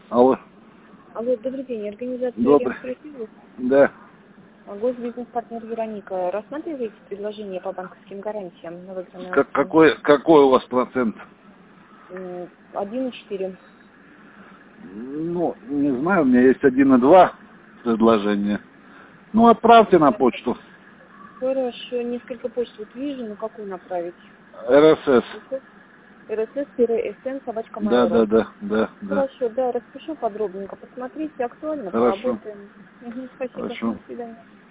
Алло. Алло, добрый день. Организация Добрый. «Ремстройсервис». Да. Госбизнес-партнер Вероника. Рассматриваете предложение по банковским гарантиям на выигранные Какой у вас процент? 1,4. Ну, не знаю, у меня есть 1,2 предложения. Ну, отправьте на почту. Хорошо, несколько почт вот вижу, но какую направить? РСС. rss-sn@mail.ru. Да. Хорошо, да, распишу подробненько. Посмотрите, актуально, Хорошо. поработаем. Спасибо, Хорошо. до свидания.